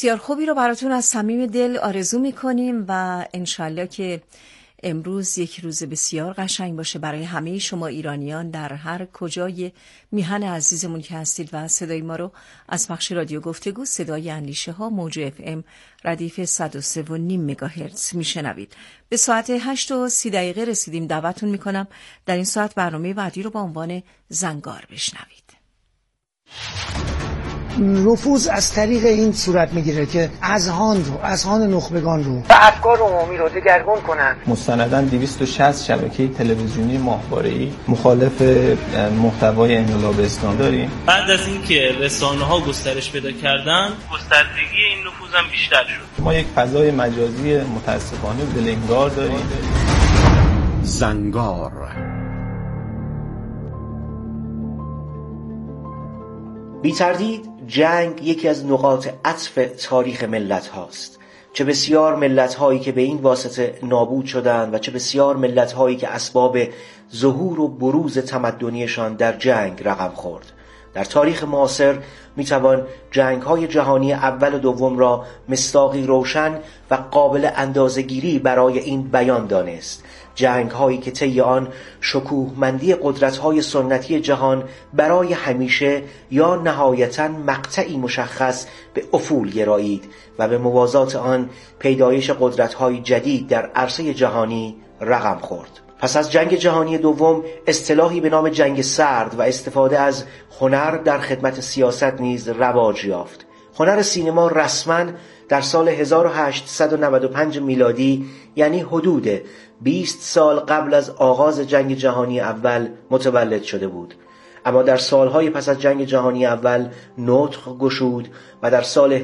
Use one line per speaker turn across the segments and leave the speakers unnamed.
بسیار خوبی رو براتون از صمیم دل آرزو میکنیم و انشالله که امروز یک روز بسیار قشنگ باشه برای همه شما ایرانیان در هر کجای میهن عزیزمون که هستید و صدای ما رو از بخش رادیو گفتگو صدای اندیشه ها موج FM ردیف 103.5 مگاهرتز میشنوید. به ساعت 8:30 رسیدیم. دعوتتون میکنم در این ساعت برنامه بعدی رو با عنوان زنگار بشنوید.
رفوز از طریق این صورت میگیره که اذهان نخبگان رو
و افکار عمومی رو دگرگون کنن.
مستنداً 260 شبکه تلویزیونی ماهواره‌ای مخالف محتوای انقلاب اسلامی داریم.
بعد از اینکه رسانه‌ها گسترش پیدا کردن، گستردگی این نفوذ هم بیشتر شد.
ما یک فضای مجازی متأسفانه دلنگار داریم.
زنگار
بی تردید جنگ یکی از نقاط عطف تاریخ ملت هاست. چه بسیار ملت هایی که به این واسطه نابود شدند و چه بسیار ملت هایی که اسباب ظهور و بروز تمدنیشان در جنگ رقم خورد. در تاریخ معاصر میتوان جنگ های جهانی اول و دوم را مصداقی روشن و قابل اندازه‌گیری برای این بیان دانست. جنگ هایی که طی آن شکوهمندی قدرت های سنتی جهان برای همیشه یا نهایتاً مقطعی مشخص به افول گرایید و به موازات آن پیدایش قدرت های جدید در عرصه جهانی رقم خورد. پس از جنگ جهانی دوم اصطلاحی به نام جنگ سرد و استفاده از هنر در خدمت سیاست نیز رواج یافت. هنر سینما رسما در سال 1895 میلادی، یعنی حدود 20 سال قبل از آغاز جنگ جهانی اول متولد شده بود. اما در سالهای پس از جنگ جهانی اول نطق گشود و در سال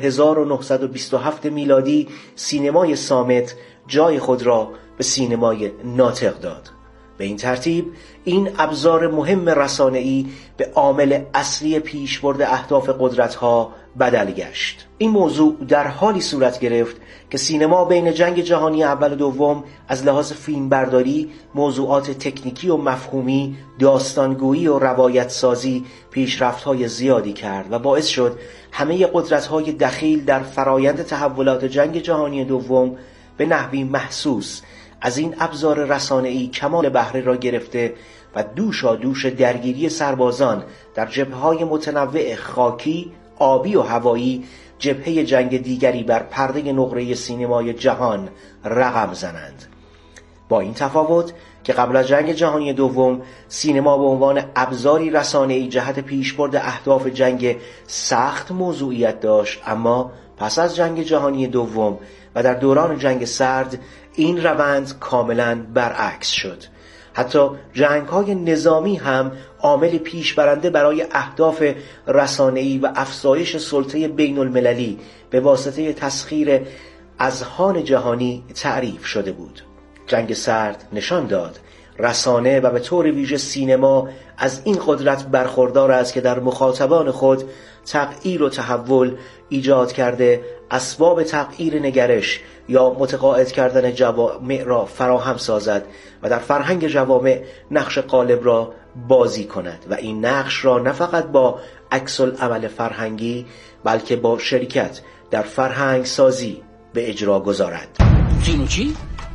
1927 میلادی سینمای صامت جای خود را به سینمای ناطق داد. به این ترتیب این ابزار مهم رسانه‌ای به عامل اصلی پیشبرد اهداف قدرت‌ها بدل گشت. این موضوع در حالی صورت گرفت که سینما بین جنگ جهانی اول و دوم از لحاظ فیلمبرداری، موضوعات تکنیکی و مفهومی، داستانگویی و روایت سازی پیشرفت‌های زیادی کرد و باعث شد همه قدرت‌های دخیل در فرایند تحولات جنگ جهانی دوم به نحوی محسوس از این ابزار رسانه‌ای کمال بهره را گرفته و دوشا دوش درگیری سربازان در جبهه‌های متنوع خاکی، آبی و هوایی جبهه جنگ دیگری بر پرده نقره سینمای جهان رقم زنند. با این تفاوت که قبل از جنگ جهانی دوم سینما به عنوان ابزاری رسانه‌ای جهت پیشبرد اهداف جنگ سخت موضوعیت داشت، اما پس از جنگ جهانی دوم و در دوران جنگ سرد این روند کاملا برعکس شد. حتی جنگ‌های نظامی هم عامل پیشبرنده برای اهداف رسانه‌ای و افزایش سلطه بین‌المللی به واسطه تسخیر اذهان جهانی تعریف شده بود. جنگ سرد نشان داد رسانه و به طور ویژه سینما از این قدرت برخوردار است که در مخاطبان خود تغییر و تحول ایجاد کرده، اسباب تغییر نگرش یا متقاعد کردن جوامع را فراهم سازد و در فرهنگ جوامع نقش غالب را بازی کند و این نقش را نه فقط با عکس العمل فرهنگی بلکه با شرکت در فرهنگ سازی به اجرا گذارد.
اینو چی؟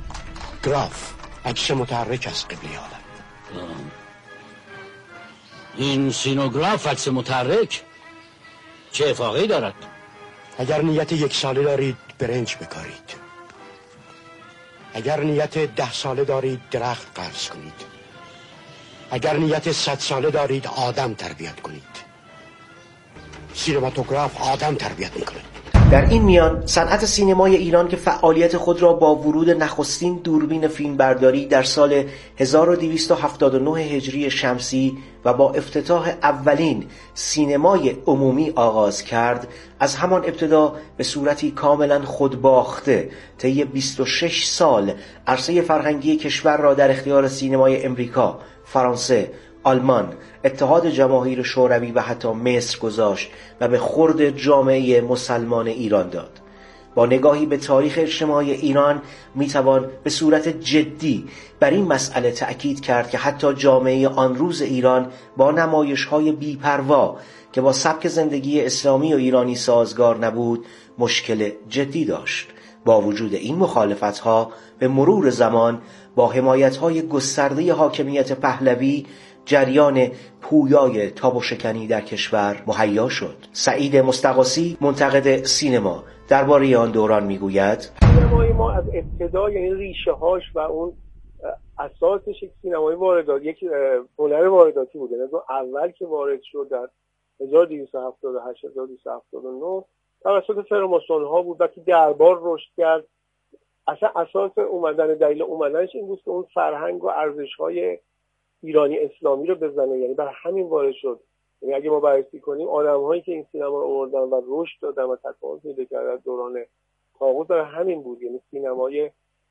گراف، عکس متحرک از قبله عالم.
این سینوگراف عکس متحرک چه افاقه‌ای دارد؟
اگر نیت 1 ساله دارید برنج بکارید. اگر نیت 10 ساله دارید درخت قرض کنید. اگر نیت 100 ساله دارید آدم تربیت کنید. سینماتوگراف آدم تربیت میکنه.
در این میان صنعت سینمای ایران که فعالیت خود را با ورود نخستین دوربین فیلمبرداری در سال 1279 هجری شمسی و با افتتاح اولین سینمای عمومی آغاز کرد، از همان ابتدا به صورتی کاملا خودباخته طی 26 سال عرصه فرهنگی کشور را در اختیار سینمای امریکا، فرانسه، آلمان، اتحاد جماهیر شوروی و حتی مصر گذاشت و به خورد جامعه مسلمان ایران داد. با نگاهی به تاریخ اجتماعی ایران میتوان به صورت جدی بر این مسئله تأکید کرد که حتی جامعه آن روز ایران با نمایش‌های بی‌پروا که با سبک زندگی اسلامی و ایرانی سازگار نبود مشکل جدی داشت. با وجود این مخالفت‌ها به مرور زمان با حمایت‌های گسترده حاکمیت پهلوی جریان پویای تاب و شکنی در کشور مهیا شد. سعید مستغاثی منتقد سینما درباره آن دوران میگوید:
سینمای ما از ابتدا، یعنی ریشه هاش و اون اساسش یک سینمای وارداتی، یک هنر وارداتی بود. یعنی اول که وارد شد در 1278 1279 توسط فراماسون ها بود و که دربار رشد کرد. اصلا اساس دلیل اومدنش این بود که اون فرهنگ و ارزش های ایرانی اسلامی رو بزنه، یعنی برای همین وارد شد. یعنی اگه ما بررسی کنیم آدم‌هایی که این سینما رو آوردن و رشد دادن و تکامل پیدا کردن دوران طاغوت برای همین بود. یعنی سینمای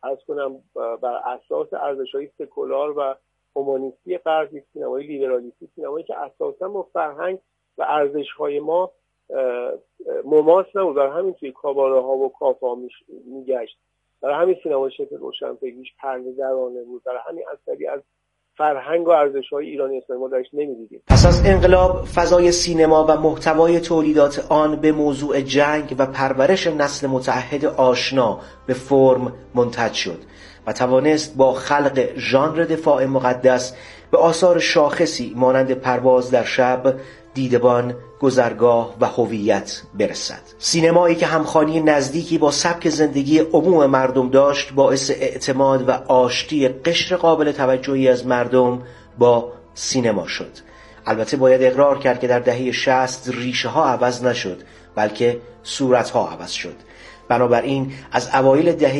بر اساس ارزش‌های سکولار و هومانیستی غرب، سینمای لیبرالیستی، سینمایی که اساساً با فرهنگ و ارزش‌های ما مماس نبود، برای همین توی کاباره‌ها و کافه‌ها میگشت. برای همین سینمای شکل روشنفکریش پرده‌درانه بود، برای همین اثری از فرهنگ و ارزش‌های ایرانی اسلامی ما درش نمی‌دیدیم.
پس از انقلاب فضای سینما و محتوای تولیدات آن به موضوع جنگ و پرورش نسل متعهد آشنا به فرم منتج شد و توانست با خلق ژانر دفاع مقدس به آثار شاخصی مانند پرواز در شب، دیدبان، گذرگاه و هویت برسد. سینمایی که همخوانی نزدیکی با سبک زندگی عموم مردم داشت باعث اعتماد و آشتی قشر قابل توجهی از مردم با سینما شد. البته باید اقرار کرد که در دهه 60 ریشه ها عوض نشد، بلکه صورت ها عوض شد. بنابراین از اوایل دهه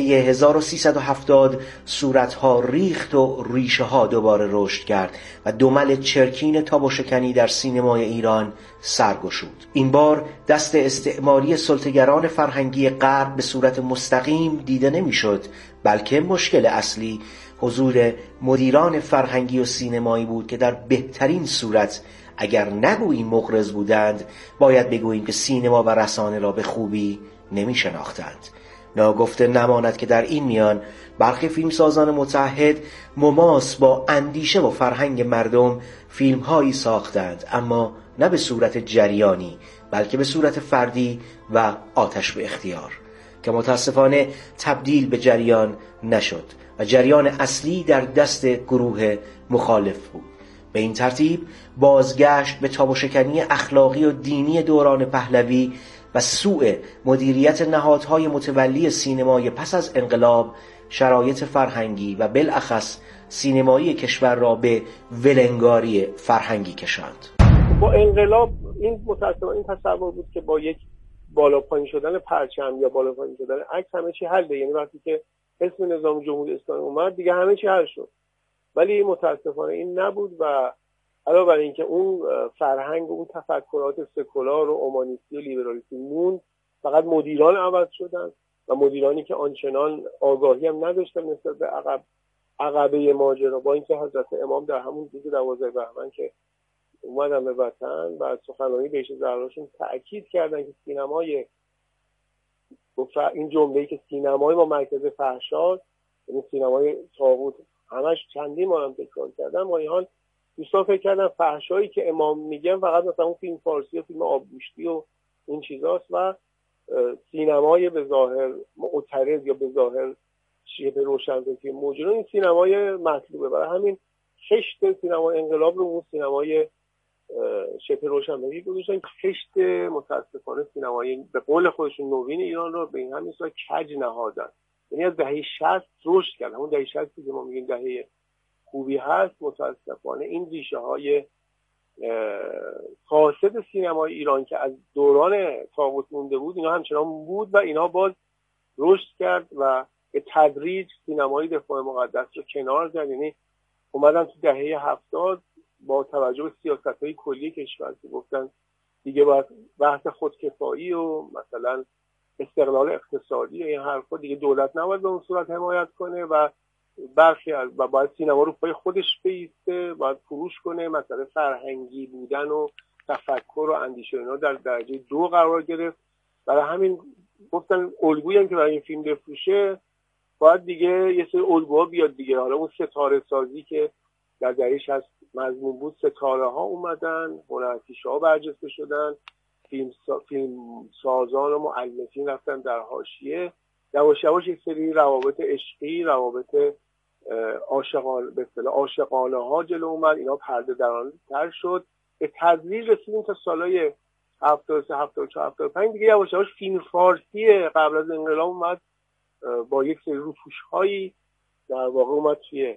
1370 صورتها ریخت و ریشه ها دوباره رشد کرد و دمل چرکین تاب و شکنی در سینمای ایران سرگشود. این بار دست استعماری سلطه‌گران فرهنگی غرب به صورت مستقیم دیده نمی‌شد، بلکه مشکل اصلی حضور مدیران فرهنگی و سینمایی بود که در بهترین صورت اگر نگوییم مغرض بودند، باید بگوییم که سینما و رسانه را به خوبی نمی شناختند. ناگفته نماند که در این میان برخی فیلمسازان متعهد مماس با اندیشه و فرهنگ مردم فیلمهایی ساختند، اما نه به صورت جریانی بلکه به صورت فردی و آتش به اختیار، که متاسفانه تبدیل به جریان نشد و جریان اصلی در دست گروه مخالف بود. به این ترتیب بازگشت به تاب و شکنی اخلاقی و دینی دوران پهلوی و سوء مدیریت نهادهای متولی سینمای پس از انقلاب شرایط فرهنگی و بالاخص سینمایی کشور را به ولنگاری فرهنگی کشاند.
با انقلاب این متأسفانه این تصور بود که با یک بالا پایین شدن پرچم یا بالا پایین شدن عکس همه چی حله. یعنی وقتی که اسم نظام جمهوری اسلامی اومد دیگه همه چی حل شد، ولی متأسفانه این نبود و علاوه بر اینکه اون فرهنگ و اون تفکرات سکولار و اومانیستی و لیبرالیستی موند، فقط مدیران عوض شدن و مدیرانی که آنچنان آگاهی هم نداشتن نسبت به عقبه ماجرا. با اینکه حضرت امام در همون روز 12 بهمن که اومدن به وطن و سخنرانی بهش زهراشون تأکید کردن که سینمای این جمله‌ای که سینمای ما مرکز فحشاست، یعنی سینمای طاغوت، همش چندین بار هم تکرار کردن. ما این حال دوستان فکر کردن فحشایی که امام میگن فقط مثلا اون فیلم فارسی و فیلم آبگوشتی و این چیزاست و سینمای به ظاهر معترض یا به ظاهر شبه روشنفکری موجود این سینمای مطلوبه. برای همین خشت سینمای انقلاب رو اون سینمای شبه روشنفکری گذاشتن. خشت متاسفانه سینمای به قول خودشون نوین ایران رو به این همین صورت کج نهادن. یعنی از دهه 60 رشد کرد. همون دهه 60 که ما میگیم دهه خوبی هست، متاسفانه این ریشه های فاسد سینمای ایران که از دوران طاغوت مونده بود اینا همچنان بود و اینا باز رشد کرد و به تدریج سینمای دفاع مقدس رو کنار زد. یعنی اومدن تو دهه 70 با توجه به سیاست‌های کلی کشور که گفتن دیگه باید بحث خودکفایی و مثلا استقلال اقتصادی و این حرفا دیگه دولت نباید به اون صورت حمایت کنه و برخی از و باید سینما رو پای خودش بیسته، باید فروش کنه. مثلا فرهنگی بودن و تفکر و اندیشه اینا در درجه 2 قرار گرفت. برای همین گفتن الگویی هم که برای این فیلم بفروشه باید دیگه یه سری الگوها بیاد دیگه. حالا اون ستاره سازی که در دهه 60 مضمون بود ستاره ها اومدن، هنرپیشه ها برجسته شدن، فیلم سازان و مؤلفین رفتن در حاشیه، یواش یواش یک سری روابط عشقی، روابط عاشقانه ها جلو اومد، اینا پرده درانه‌تر شد. به تدریج رسیدیم تا سالهای 73 74 75 دیگه یواش یواش فیلم فارسی قبل از انقلاب اومد با یک سری روپوش‌هایی در واقع اومد توی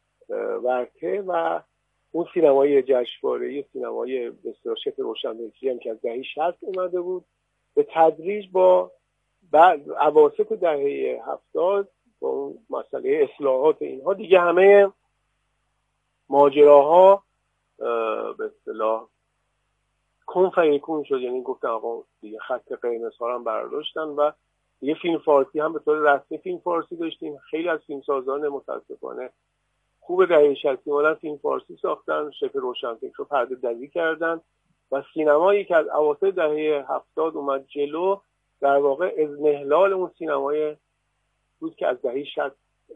ورطه و اون سینمای جشنواره‌ای، سینمای بسیار شکل روشنفکری هم که از دهه 60 اومده بود، به تدریج با بعد اواسط دهه 70 با اون مسئله اصلاحات اینها دیگه همه ماجراها به اصطلاح کن فیکون شد. یعنی گفتن آقا دیگه خط قرمز ها هم برداشتن و یه فیلم فارسی هم به طور رسمی فیلم فارسی داشتیم. خیلی از فیلمسازان متاسفانه خوب دهه 60 اومدن فیلم فارسی ساختن، شکل روشنفکر رو پرده دری کردن و سینمایی که از اواسط دهه 70 اومد جلو در واقع اضمحلال اون سینمای بود که از دهه 60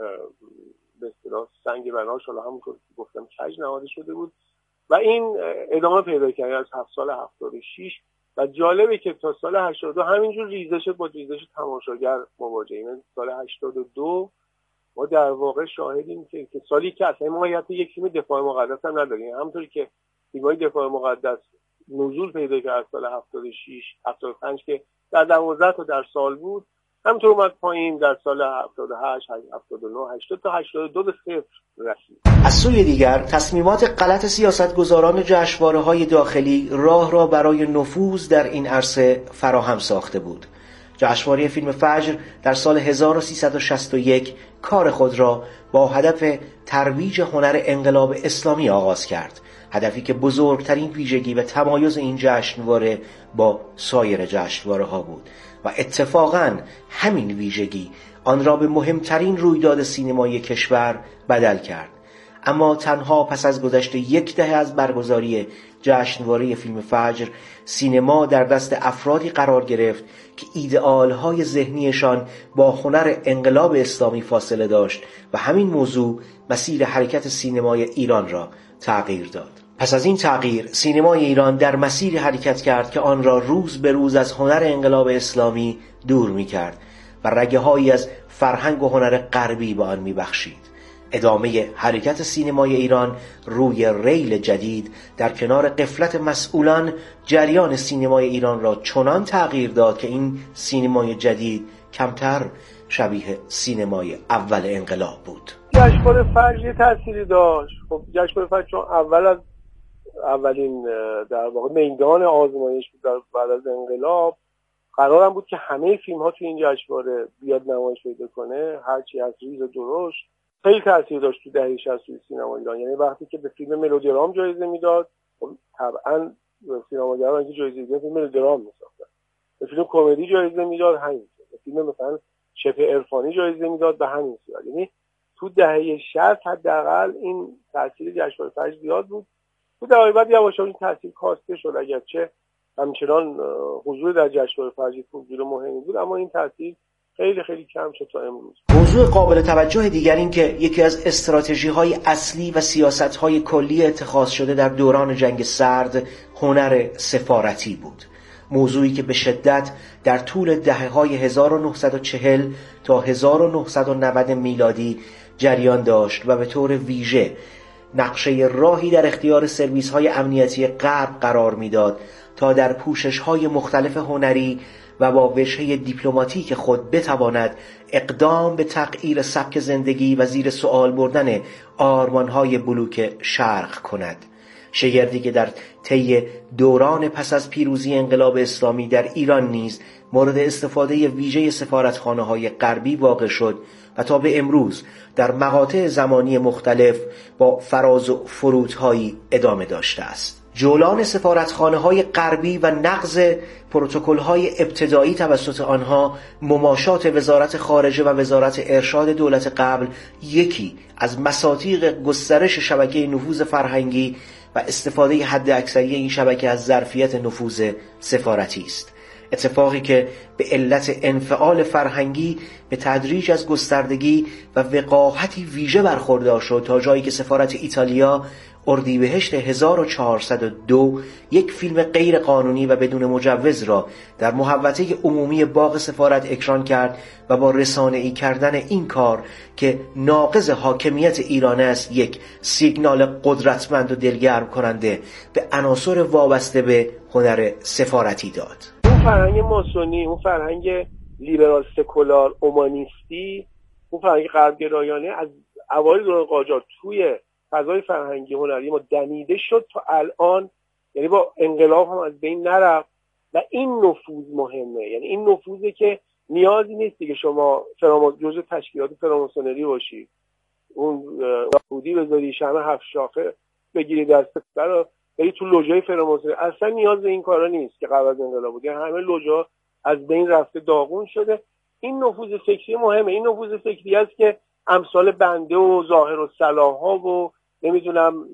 به اصطلاح سنگ بناش، حالا همونطور که گفتم کج نهاده شده بود و این ادامه پیدا کرد از سال 76 و جالبه که تا سال 82 همینجور ریزش با ریزش تماشاگر مواجهیم. سال 82 ما در واقع شاهدیم که سالی که اصلا ما یک فیلم دفاع مقدس هم نداریم، همونطوری که فیلم‌های دفاع مقدس نزول پیدا کرد سال 76 75 که در 12 تا در سال بود، همینطور اومد پایین در سال 78 79 80 تا 82 به صفر رسید.
از سوی دیگر تصمیمات غلط سیاستگزاران جشنواره‌های داخلی راه را برای نفوذ در این عرصه فراهم ساخته بود. جشنواره فیلم فجر در سال 1361 کار خود را با هدف ترویج هنر انقلاب اسلامی آغاز کرد، هدفی که بزرگترین ویژگی و تمایز این جشنواره با سایر جشنواره‌ها بود و اتفاقاً همین ویژگی آن را به مهمترین رویداد سینمایی کشور بدل کرد. اما تنها پس از گذشت یک دهه از برگزاری جشنواره فیلم فجر، سینما در دست افرادی قرار گرفت که ایدئال‌های ذهنیشان با هنر انقلاب اسلامی فاصله داشت و همین موضوع مسیر حرکت سینمای ایران را تغییر داد. پس از این تغییر سینمای ایران در مسیر حرکت کرد که آن را روز به روز از هنر انقلاب اسلامی دور می‌کرد و رگه‌هایی از فرهنگ و هنر غربی به آن می‌بخشید. ادامه حرکت سینمای ایران روی ریل جدید در کنار غفلت مسئولان جریان سینمای ایران را چنان تغییر داد که این سینمای جدید کمتر شبیه سینمای اول انقلاب بود.
جشنواره فجر تأثیری داشت. خب جشنواره فجر چون اولین در واقع میدان آزمایش بود بعد از انقلاب، قرارم بود که همه فیلم ها تو این جشنواره بیاد نمایش پیدا کنه، هرچی از ریز و درشت. خیلی تاثیر داشت تو دهه 60 توی سینما ایران. یعنی وقتی که به فیلم ملودرام جایزه میداد، طبعا سینماگران که جایزه میدادن فیلم ملودرام میساختن. به فیلم کمدی جایزه میداد همین. به فیلم مثلا شبه عرفانی جایزه میداد به همین صورت. یعنی تو دهه 60 حداقل این تاثیر جشنواره فجر زیاد بود. تو دهه بعد یواش یواش این تاثیر کاسته شد، اگرچه همچنان حضور در جشنواره فجر حضور مهمی بود، اما این تاثیر خیلی خیلی کم شد تا امروز.
موضوع قابل توجه دیگر این که یکی از استراتژی‌های اصلی و سیاست‌های کلی اتخاذ شده در دوران جنگ سرد هنر سفارتی بود. موضوعی که به شدت در طول دهه‌های 1940 تا 1990 میلادی جریان داشت و به طور ویژه نقشه راهی در اختیار سرویس‌های امنیتی غرب قرار می‌داد تا در پوشش‌های مختلف هنری و با وجهه دیپلماتیک خود بتواند اقدام به تغییر سبک زندگی و زیر سوال بردن آرمان‌های بلوک شرق کند. شگردی که در طی دوران پس از پیروزی انقلاب اسلامی در ایران نیز مورد استفاده ویژه سفارتخانه‌های غربی واقع شد و تا به امروز در مقاطع زمانی مختلف با فراز و فرودهایی ادامه داشته است. جولان سفارتخانه‌های غربی و نقض پروتکل‌های ابتدایی توسط آنها، مماشات وزارت خارجه و وزارت ارشاد دولت قبل یکی از مساطیق گسترش شبکه نفوذ فرهنگی و استفاده حداکثری این شبکه از ظرفیت نفوذ سفارتی است. اتفاقی که به علت انفعال فرهنگی به تدریج از گستردگی و وقاحتی ویژه برخوردار شد تا جایی که سفارت ایتالیا اردیبهشت 1402 یک فیلم غیر قانونی و بدون مجوز را در محوطه عمومی باغ سفارت اکران کرد و با رسانه‌ای کردن این کار که ناقض حاکمیت ایران است یک سیگنال قدرتمند و دلگرم کننده به عناصر وابسته به هنر سفارتی داد.
اون فرهنگ ماسونی، اون فرهنگ لیبرال سکولار اومانیستی، اون فرهنگ غربگرایانه از اوایل دوران قاجار توی فضای فرهنگی هنری ما دمیده شد تا الان، یعنی با انقلاب هم از بین نرفت و این نفوذ مهمه. یعنی این نفوذه که نیازی نیست دیگه شما جزء تشکیلات فراماسونری باشی، اون بودی بذاری شمع 7 شاخه بگیری دست برا بری تو لوژهای فراماسونری، اصلا نیاز به این کارا نیست که قبل از انقلاب بود. یعنی همه لوژها از بین رفته، داغون شده. این نفوذ فکری مهمه. این نفوذ فکری است که امثال بنده و ظاهر و صلاح ها و نمیدونم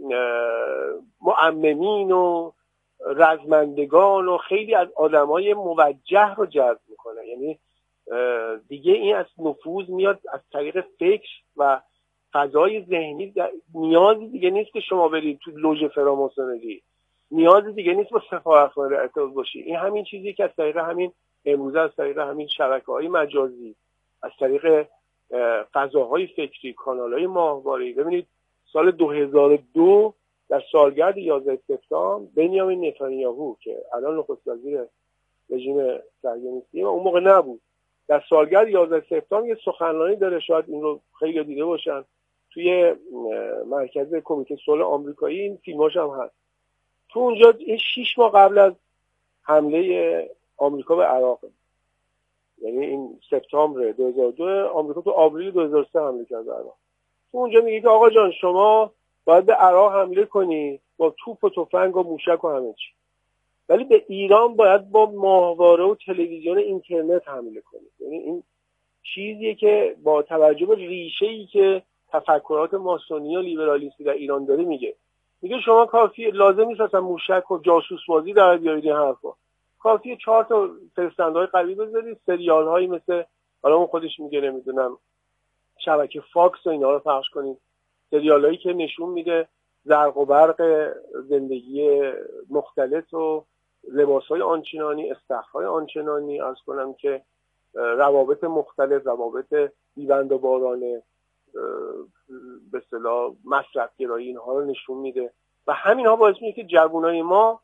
معممین و رزمندگان و خیلی از آدمای موجه رو جذب میکنه. یعنی دیگه این از نفوذ میاد از طریق فکر و فضای ذهنی. نیازی دیگه نیست که شما برید تو لوژ فراماسونری، نیازی دیگه نیست با سفارتخانه ارتباط باشی. این همین چیزی که از طریق همین امروزه، از طریق همین شبکه‌های مجازی، از طریق فضاهای فکری، کانال‌های ماهواره‌ای. ببینید سال 2002 در سالگرد 11 سپتامبر بنیامین نتانیاهو که الان نخست وزیر رژیم صهیونیستی و اون موقع نبود، در سالگرد 11 سپتامبر یه سخنرانی داره، شاید این رو خیلی دیده باشن، توی مرکز کمیته صلح آمریکایی. این فیلماش هم هست. تو اونجا 6 ماه قبل از حمله آمریکا به عراق، یعنی این سپتامبر 2002، آمریکا تو آوریل 2003 حمله کرد به عراق. تو اونجا میگه که آقا جان شما باید به عراق حمله کنی با توپ و تفنگ و موشک و همه چی، ولی به ایران باید با ماهواره و تلویزیون اینترنت حمله کنی. یعنی این چیزیه که با توجه به ریشه‌ای که تفکرات ماسونی و لیبرالیستی در ایران داره میگه شما کافیه، لازم نیست اصلا موشک و جاسوس بازی در بیارید این حرفا، کافیه 4 تا فرستنده‌های قوی بذارید، سریال‌هایی مثل حالا اون خودش میگه نمیدونم شبکه فاکس و اینا رو پخش کنید، سریال‌هایی که نشون میده زرق و برق زندگی مختلط و لباس‌های آنچنانی، استخرهای آنچنانی، عرض کنم که روابط مختلف، روابط بی‌بند و بارانه، به اصطلاح مصرف‌گرایی، اینها رو نشون میده و همین ها باعث میشه که جوانای ما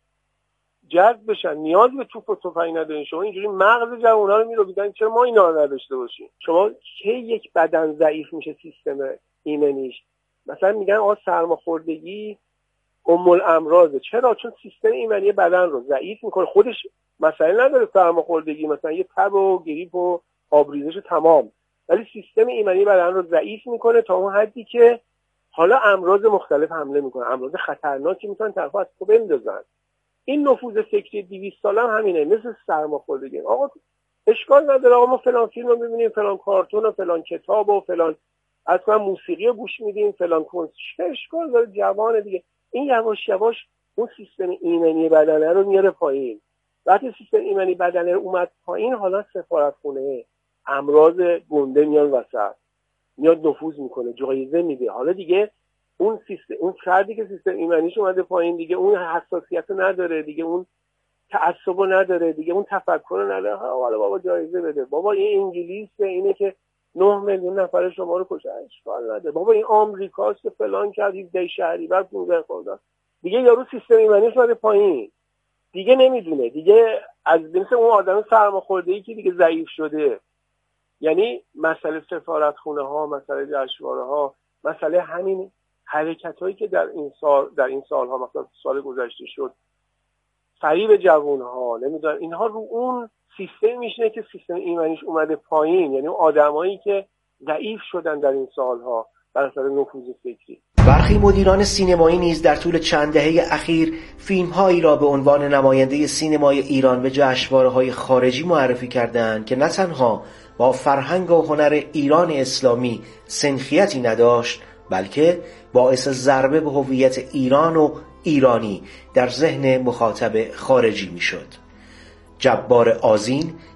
جذب بشن. نیاز به توپ و تفنگ ندارین. شما اینجوری مغز جوونا رو میرویدن، چرا ما اینا رو نداشته باشیم؟ شما کی یک بدن ضعیف میشه سیستم ایمنیش؟ مثلا میگن آقا سرماخوردگی ام الامراضه. چرا؟ چون سیستم ایمنی بدن رو ضعیف میکنه. خودش مسئله نداره سرماخوردگی، مثلا یه تب و گریپ و آبریزش تمام، ولی سیستم ایمنی بدن رو ضعیف میکنه تا اون حدی که حالا امراض مختلف حمله میکنه، امراض خطرناکی میتونن طرفو از تو بندازن. این نفوذ فکری 200 ساله هم همینه، مثل سرماخوردگی. آقا اشکال نداره آقا ما فلان فیلم رو میبینیم، فلان کارتون و فلان کتاب و فلان اصلا موسیقی رو گوش میدیم، فلان کنسرت، اشکال داره جوان دیگه. این یواش یواش اون سیستم ایمنی بدنه رو میاره پایین. وقتی سیستم ایمنی بدنه رو اومد پایین، حالا سفارتخونه امراض گنده میان وسط، میاد نفوذ میکنه، جایزه میده. حالا دیگه اون سیستم، اون فردی که سیستم ایمنیش اومده پایین دیگه اون حساسیت نداره، دیگه اون تعصب نداره، دیگه اون تفکر نداره. حالا بابا جایزه بده، بابا این انگلیسه، اینه که 9 میلیون نفر شما رو کشته، اشکال نداره، بابا این آمریکاست که فلان کرد 17 شهریور 15 خرداد. دیگه یارو سیستم ایمنیش اومده پایین، دیگه نمیدونه، دیگه از مثل اون آدم سرماخورده‌ای که دیگه ضعیف شده. یعنی مسئله سفارتخونه ها، مسئله جشنواره ها، مسئله همین حرکت هایی که در این سالها مثلا سال گذشته شد، فریب جوان ها، نمیدونم اینها رو اون سیستم میشینه که سیستم ایمنیش اومده پایین. یعنی آدمایی که ضعیف شدن در این سالها بر اثر نفوذ فکری.
برخی مدیران سینمایی نیز در طول چند دهه اخیر فیلم‌هایی را به عنوان نماینده سینمای ایران به جشنواره‌های خارجی معرفی کردند که نه تنها با فرهنگ و هنر ایران اسلامی سنخیتی نداشت، بلکه باعث ضربه به هویت ایران و ایرانی در ذهن مخاطب خارجی میشد. جبار آذین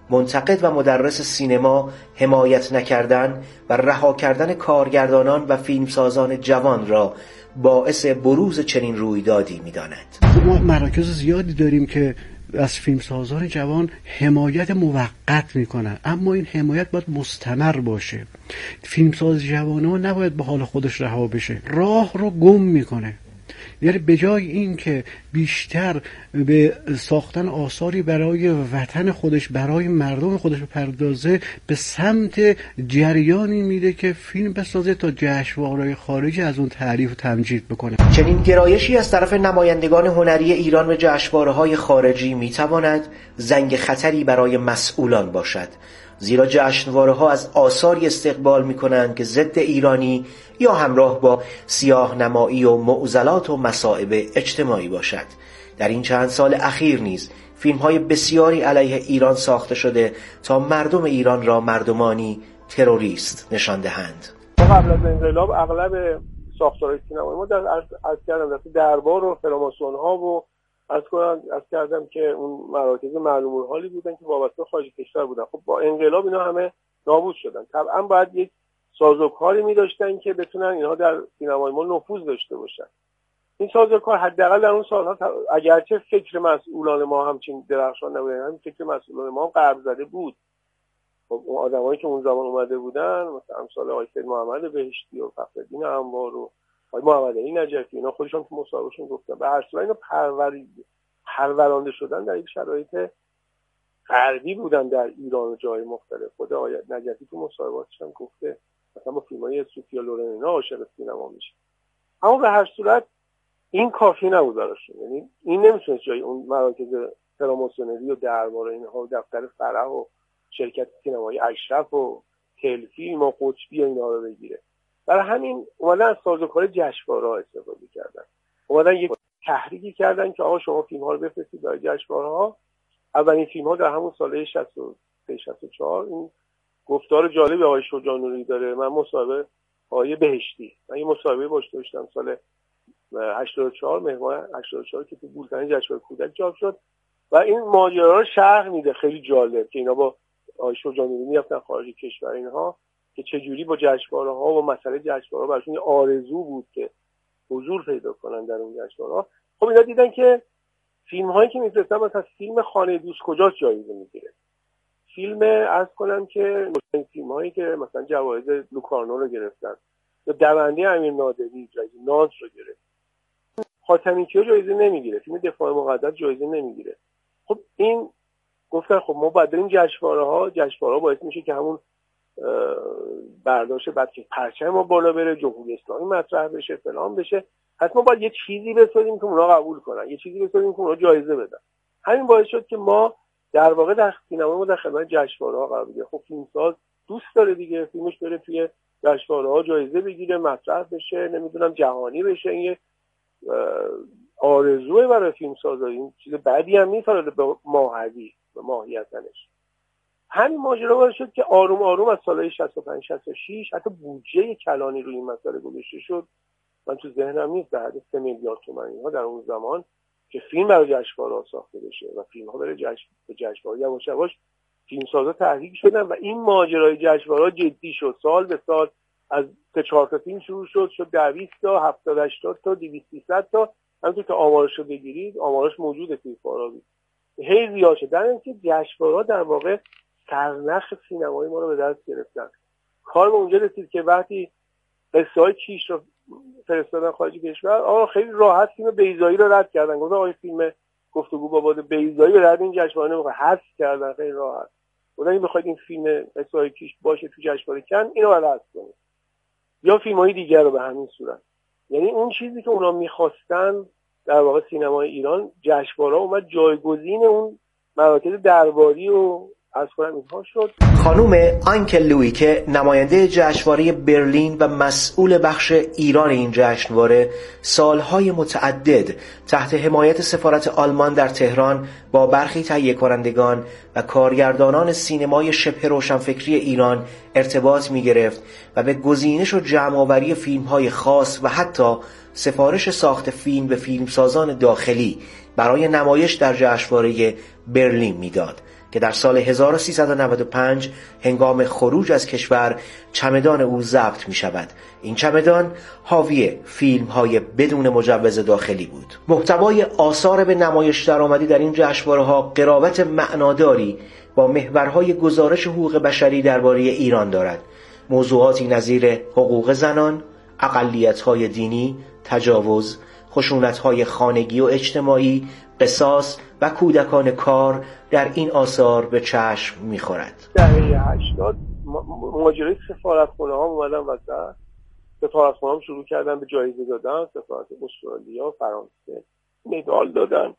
منتقد و مدرس سینما حمایت نکردن و رها کردن کارگردانان و فیلمسازان جوان را باعث بروز چنین رویدادی می‌داند.
ما مراکز زیادی داریم که از فیلمسازان جوان حمایت موقت میکنن، اما این حمایت باید مستمر باشه. فیلمساز جوان ها نباید به حال خودش رها بشه، راه رو گم میکنه. یعنی به جای این که بیشتر به ساختن آثاری برای وطن خودش، برای مردم خودش بپردازه، به سمت جریانی میده که فیلم بسازه تا جشنواره‌های خارجی از اون تعریف و تمجید بکنه.
چنین گرایشی از طرف نمایندگان هنری ایران به جشنواره‌های خارجی میتواند زنگ خطری برای مسئولان باشد، زیرا جشنواره‌ها از آثاری استقبال می‌کنند که ضد ایرانی یا همراه با سیاه‌نمایی و معضلات و مصائب اجتماعی باشد. در این چند سال اخیر نیز فیلم‌های بسیاری علیه ایران ساخته شده تا مردم ایران را مردمانی تروریست نشان دهند.
قبل از انقلاب اغلب ساختارهای سینمایی ما از دربار و فراماسون‌ها و از کردم که اون مراکز معلوم الحالی بودن که وابسته خارج کشور بودن. خب با انقلاب اینا همه نابود شدن. طبعا باید یک سازوکاری می داشتن که بتونن اینها در سینمای ما نفوذ داشته باشن. این سازوکار حداقل در اون سالها اگرچه فکر مسئولان ما همچین درخشان نبودن، همین فکر مسئولان ما هم غرب زده بود. خب اون آدمایی که اون زمان اومده بودن مثلا امثال آقای سید محمد بهشتی و فخرالدین انوار و آقای محمد علی نجفی، اینا خودشون تو مصاحبهشون گفتن به هر صورت اینا پرورانده شدن در یک شرایط غربی بودن در ایران و جای مختلف. خود آقای نجفی تو مصاحباتش هم گفته مثلا با فیلم‌های سوفیا لورن اینا عاشق سینما میشه. اما به هر صورت این کافی نبود براشون، یعنی این نمیتونه جای اون مراکز فراماسونری و دربار اینها و دفتر فرح و شرکت سینمایی اشرف و تلفیلم و قطبی اینا رو بگیره. برای همین اومدن از سازوکار جشنواره‌ها استفاده کردن. اومدن یک تحریکی کردن که آقا شما فیلم‌ها رو بفرستید برای جشنواره‌ها. اولین فیلم‌ها در همون سال 63 64 این گفتار جالبی آقای شجاع داره. من مصاحبه آقای بهشتی، من یه مصاحبه باهاش داشتم سال 84 مهر 84 که تو بولتن جشنواره کودک چاپ شد و این ماجرا رو شرح میده. خیلی جالب که اینا با آقای شجاع میرفتن خارج کشور اینها که چجوری با جشنواره‌ها و مسئله جشنواره‌ها براشون آرزو بود که حضور پیدا کنن در اون جشنواره‌ها. خب اینا دیدن که فیلم‌هایی که می‌فرستن مثلا فیلم خانه دوست کجاست جایزه میگیره، فیلم عرض کنم که فیلم‌هایی که مثلا جوایز لوکارنو رو گرفتن یا دونده امیر نادری جایزه ناز رو گرفت، خاتمی کیا جایزه نمیگیره، فیلم دفاع مقدس جایزه نمیگیره. خب این گفتن خب ما باید بریم جشنواره‌ها باعث میشه که همون برداشت بعد که پرچم ما بالا بره، جمهوری اسلامی مطرح بشه، فلان بشه، پس ما باید یه چیزی بسازیم که اونا قبول کنن، یه چیزی بسازیم که اونا جایزه بدن. همین باعث شد که ما در واقع در سینما ما در خدمت جشنواره‌ها قرار بگیریم. خب فیلمساز دوست داره دیگه فیلمش بره توی جشنواره‌ها جایزه بگیره، مطرح بشه، نمیدونم جهانی بشه. این آرزوئه برای فیلمسازا، این چیز بعدی هم نیست به ماهوی به ماهیتنش. همین ماجرا باعث شد که آروم آروم از سالهای 65 66 حتی بودجه کلانی روی این مسئله گذاشته شد. من تو ذهنم نیست در حد 3 میلیارد تومان اینها در اون زمان که فیلم برای جشنواره‌ها ساخته بشه و فیلم‌ها برای جشنواره یواش یواش فیلمسازا تحریک شدن و این ماجرای جشنواره‌ها جدی شد. سال به سال از 3-4 تا فیلم شروع شد 20 تا 70 80 تا 200 300 تا، همونطور که آمارش رو بگیرید آمارش موجوده توی فارابی هی زیاد شد. در اینکه جشنواره‌ها در واقع سرنخ سینمایی ما رو به دست گرفتن. کار به اونجا رسید که وقتی قصه‌های کیش رو فرستادن خارج کشور، خیلی راحت فیلم بیضایی رو رد کردن. گفتن آقا فیلم گفتگو با باد بیضایی رو رد این جشنواره نمی‌خواد، حذف کردن خیلی راحت. گفتن این بخواید این فیلم قصه‌های کیش باشه تو جشنواره کن اینو بعد حذف کنید. یا فیلم‌های دیگر رو به همین صورت. یعنی اون چیزی که اونا می‌خواستن در واقع سینمای ایران جشنواره‌ها اومد جایگزین اون مراکز درباری و از کنم اینها شد.
خانوم آنکه لویی که نماینده جشنواره برلین و مسئول بخش ایران این جشنواره سالهای متعدد تحت حمایت سفارت آلمان در تهران با برخی تهیه کنندگان و کارگردانان سینمای شبه روشنفکری ایران ارتباط می گرفت و به گزینش و جمع‌آوری فیلم‌های خاص و حتی سفارش ساخت فیلم به فیلمسازان داخلی برای نمایش در جشنواره برلین میداد. که در سال 1395 هنگام خروج از کشور چمدان او ضبط می شود. این چمدان حاوی فیلم‌های بدون مجوز داخلی بود. محتوای آثار به نمایش درآمده در این جشنواره‌ها قرابت معناداری با محورهای گزارش حقوق بشری درباره ایران دارد. موضوعاتی نظیر حقوق زنان، اقلیت‌های دینی، تجاوز، خشونت‌های خانگی و اجتماعی، قصاص و کودکان کار در این آثار به چشم می‌خورد.
دهه 80 ماجرای سفارتخونه‌ها اومدن وسط. سفارتخونه‌ها شروع کردن به جایزه دادن. سفارت استرالیا، فرانسه مدال دادن،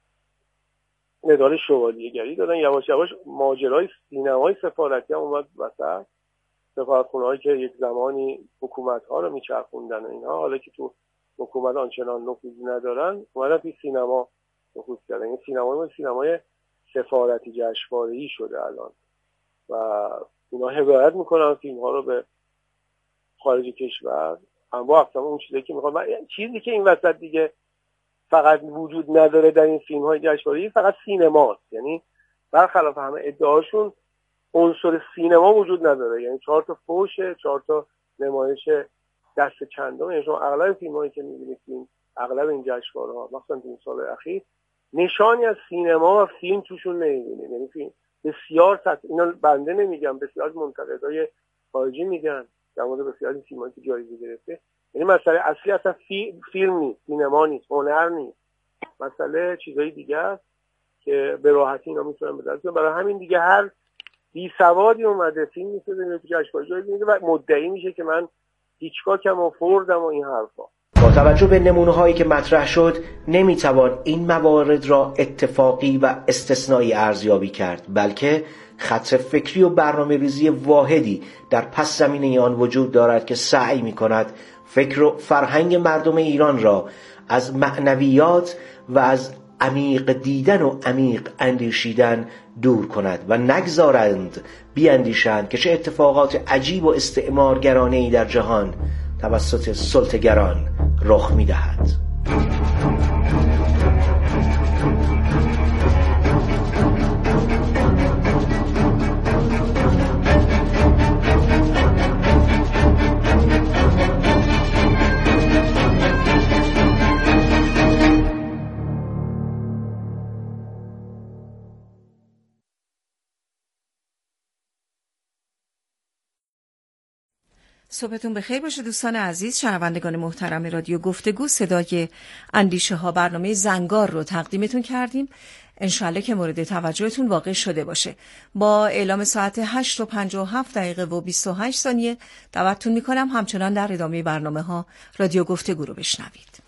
مدال شوالیه‌گری دادن. یواش یواش ماجرای سینمای سفارتی هم اومد وسط. سفارتخونه‌هایی که یک زمانی حکومت‌ها رو میچرخوندن و اینها، حالا که تو حکومت آنچنان نفوذی ندارن، اومدن توی سینما نفوذ کردن. این سینمای سفارتی جشنواره‌ای شده الان و اینا هدایت میکنن فیلم‌ها رو به خارج کشور. انواع اقسام اون چیزی که میخوان. چیزی که این وسط دیگه فقط وجود نداره در این فیلم‌های جشنواره‌ای فقط سینماست. یعنی برخلاف همه ادعاشون عنصر سینما وجود نداره. یعنی 4 تا فوشه، 4 تا نمایش دست چندم. یعنی شما اغلب فیلم‌هایی که می‌بینید، اغلب این جشنواره‌ها مثلا این سال اخیر نشانی از سینما و فیلم توشون نمی‌بینید. یعنی فیلم بسیار اینا بنده نمیگم، بسیار منتقدای خارجی میگن در مورد بسیاری فیلمایی که جایزه گرفته. یعنی مسئله اصلی اصلا فیلم نیست، سینما نیست، هنر نیست. مسئله چیزای دیگه است که به راحتی اینا میتونن بدن. برای همین دیگه هر بی سوادی اومده فیلم میسازه تو جشنواره جایزه میگیره و مدعی میشه که من هیچکاکم و فوردم و این حرفا.
با توجه به نمونه‌هایی که مطرح شد نمیتوان این موارد را اتفاقی و استثنایی ارزیابی کرد، بلکه خط فکری و برنامه‌ریزی واحدی در پس زمینه آن وجود دارد که سعی می‌کند فکر و فرهنگ مردم ایران را از معنویات و از عمیق دیدن و عمیق اندیشیدن دور کند و نگذارند بیاندیشند که چه اتفاقات عجیب و استعمارگرانه‌ای در جهان توسط سلطه‌گران رخ می‌دهد.
صبحتون بخیر باشه دوستان عزیز، شنوندگان محترم رادیو گفتگو. صدای اندیشه ها برنامه زنگار رو تقدیمتون کردیم. انشالله که مورد توجهتون واقع شده باشه. با اعلام ساعت 8:57 و 28 ثانیه دعوتتون میکنم همچنان در ادامه برنامه ها رادیو گفتگو رو بشنوید.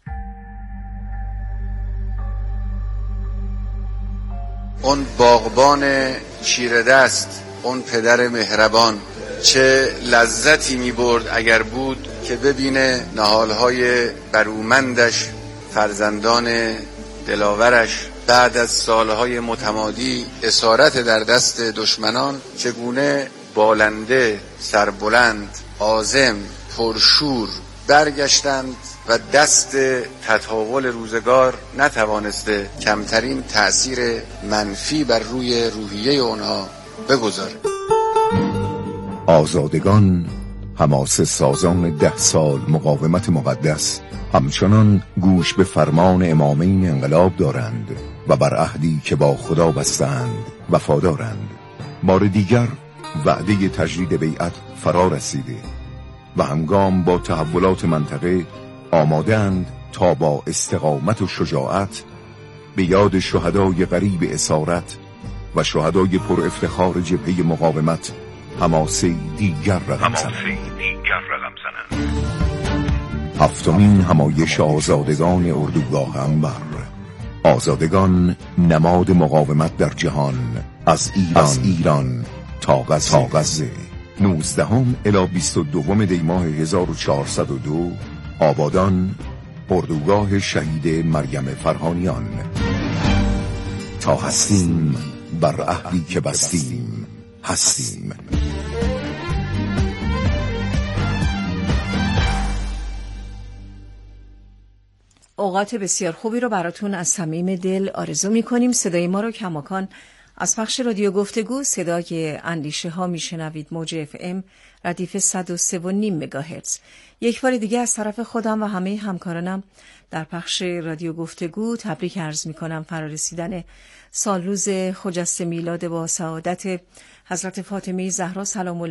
اون باغبان چیره دست، اون پدر مهربان، چه لذتی می برد اگر بود که ببینه نهالهای برومندش، فرزندان دلاورش بعد از سالهای متمادی اسارت در دست دشمنان چگونه بالنده، سربلند، عازم، پرشور برگشتند و دست تطاول روزگار نتوانسته کمترین تأثیر منفی بر روی روحیه اونها بگذاره.
آزادگان، حماسه سازان 10 سال مقاومت مقدس، همچنان گوش به فرمان امامین انقلاب دارند و بر عهدی که با خدا بستند وفادارند. بار دیگر وعده تجدید بیعت فرا رسیده و همگام با تحولات منطقه آماده‌اند تا با استقامت و شجاعت به یاد شهدای غریب اسارت و شهدای پر افتخار جبهه مقاومت حماسه دیگر رقم زنند. 7مین همایش آزادگان اردوگاه انبر. آزادگان نماد مقاومت در جهان، از ایران تا غزه. 19 الی 22 دی ماه 1402 آبادان، اردوگاه شهید مریم فرهانیان. تا هستیم بر عهدی که بستیم هستیم.
اوقات بسیار خوبی رو براتون از صمیم دل آرزو می‌کنیم. صدای ما رو کماکان از پخش رادیو گفتگو صدای اندیشه ها میشنوید. موج FM ردیف 103.5 مگاهرتز. یک بار دیگه از طرف خودم و همه همکارانم در پخش رادیو گفتگو تبریک عرض میکنم فرارسیدن سال روز خجسته میلاد با سعادت حضرت فاطمه زهرا سلام الله